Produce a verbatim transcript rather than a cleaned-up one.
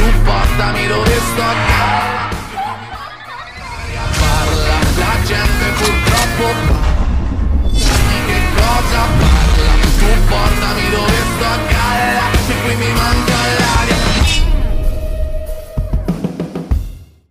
tu portami dove sto. Parla, la gente purtroppo